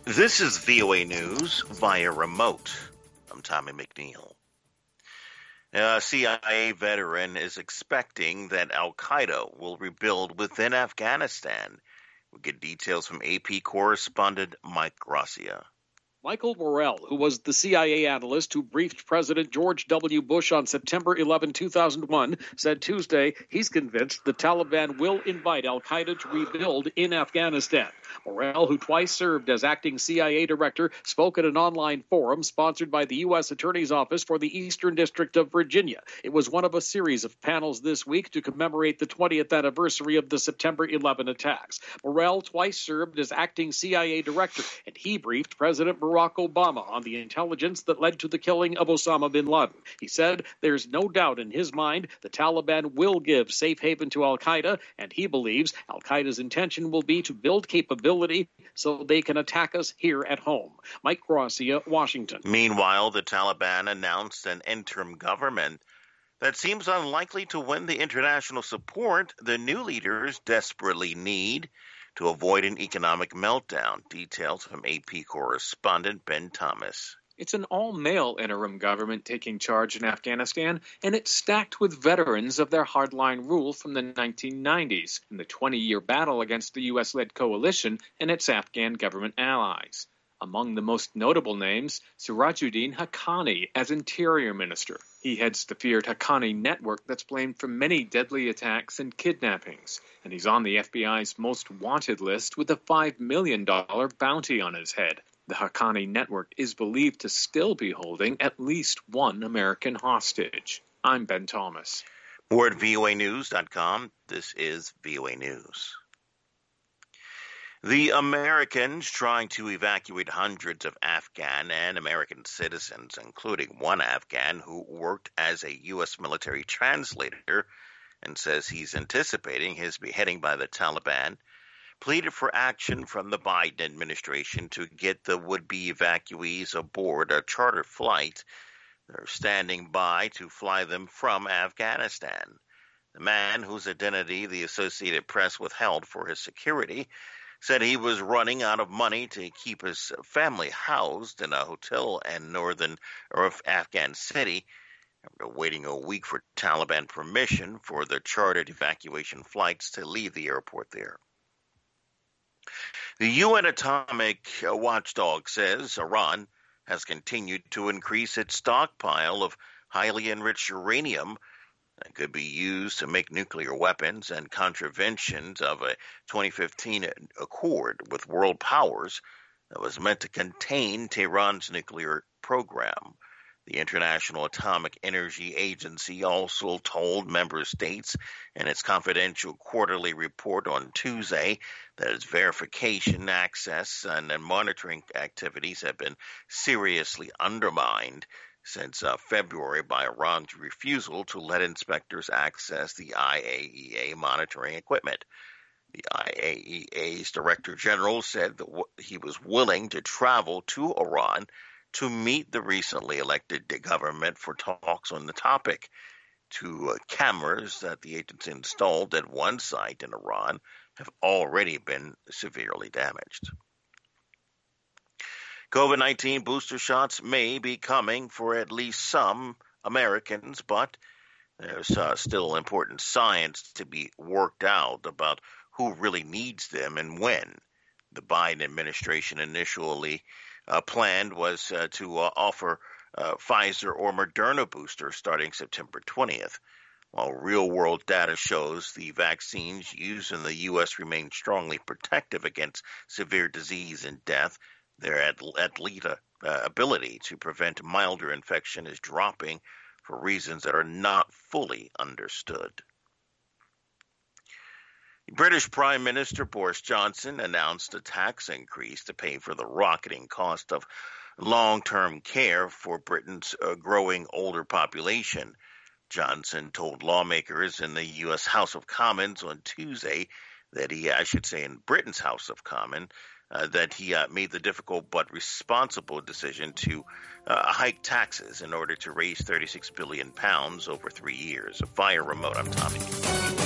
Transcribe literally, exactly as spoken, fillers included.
This is V O A News via remote. I'm Tommy McNeil. A C I A veteran is expecting that Al-Qaeda will rebuild within Afghanistan. We get details from A P correspondent Mike Gracia. Michael Morell, who was the C I A analyst who briefed President George W. Bush on September eleventh, two thousand one, said Tuesday he's convinced the Taliban will invite al-Qaeda to rebuild in Afghanistan. Morell, who twice served as acting C I A director, spoke at an online forum sponsored by the U S Attorney's Office for the Eastern District of Virginia. It was one of a series of panels this week to commemorate the twentieth anniversary of the September eleventh attacks. Morell twice served as acting C I A director, and he briefed President Barack Obama on the intelligence that led to the killing of Osama bin Laden. He said there's no doubt in his mind the Taliban will give safe haven to al-Qaeda, and he believes al-Qaeda's intention will be to build capability so they can attack us here at home. Mike Gracia, Washington. Meanwhile, the Taliban announced an interim government that seems unlikely to win the international support the new leaders desperately need to avoid an economic meltdown. Details from A P correspondent Ben Thomas. It's an all-male interim government taking charge in Afghanistan, and it's stacked with veterans of their hardline rule from the nineteen nineties and the twenty-year battle against the U S-led coalition and its Afghan government allies. Among the most notable names, Sirajuddin Haqqani as Interior Minister. He heads the feared Haqqani network that's blamed for many deadly attacks and kidnappings, and he's on the F B I's most wanted list with a five million dollars bounty on his head. The Haqqani network is believed to still be holding at least one American hostage. I'm Ben Thomas. More at V O A news dot com. This is V O A News. The Americans trying to evacuate hundreds of Afghan and American citizens, including one Afghan who worked as a U S military translator and says he's anticipating his beheading by the Taliban, pleaded for action from the Biden administration to get the would-be evacuees aboard a charter flight. They're standing by to fly them from Afghanistan. The man, whose identity the Associated Press withheld for his security, said he was running out of money to keep his family housed in a hotel in northern or Afghan city after waiting a week for Taliban permission for the chartered evacuation flights to leave the airport there. The U N atomic watchdog says Iran has continued to increase its stockpile of highly enriched uranium that could be used to make nuclear weapons, and contraventions of a twenty fifteen accord with world powers that was meant to contain Tehran's nuclear program. The International Atomic Energy Agency also told member states in its confidential quarterly report on Tuesday that its verification, access, and monitoring activities have been seriously undermined since uh, February by Iran's refusal to let inspectors access the I A E A monitoring equipment. The I A E A's Director General said that w- he was willing to travel to Iran to meet the recently elected government for talks on the topic. Two uh, cameras that the agency installed at one site in Iran have already been severely damaged. COVID nineteen booster shots may be coming for at least some Americans, but there's uh, still important science to be worked out about who really needs them and when. The Biden administration initially uh, planned was uh, to uh, offer uh, Pfizer or Moderna boosters starting September twentieth. While real-world data shows the vaccines used in the U S remain strongly protective against severe disease and death, their athlete uh, ability to prevent milder infection is dropping for reasons that are not fully understood. British Prime Minister Boris Johnson announced a tax increase to pay for the rocketing cost of long-term care for Britain's uh, growing older population. Johnson told lawmakers in the U S House of Commons on Tuesday that he, I should say in Britain's House of Commons, Uh, that he uh, made the difficult but responsible decision to uh, hike taxes in order to raise thirty-six billion pounds over three years. Via remote, I'm Tommy.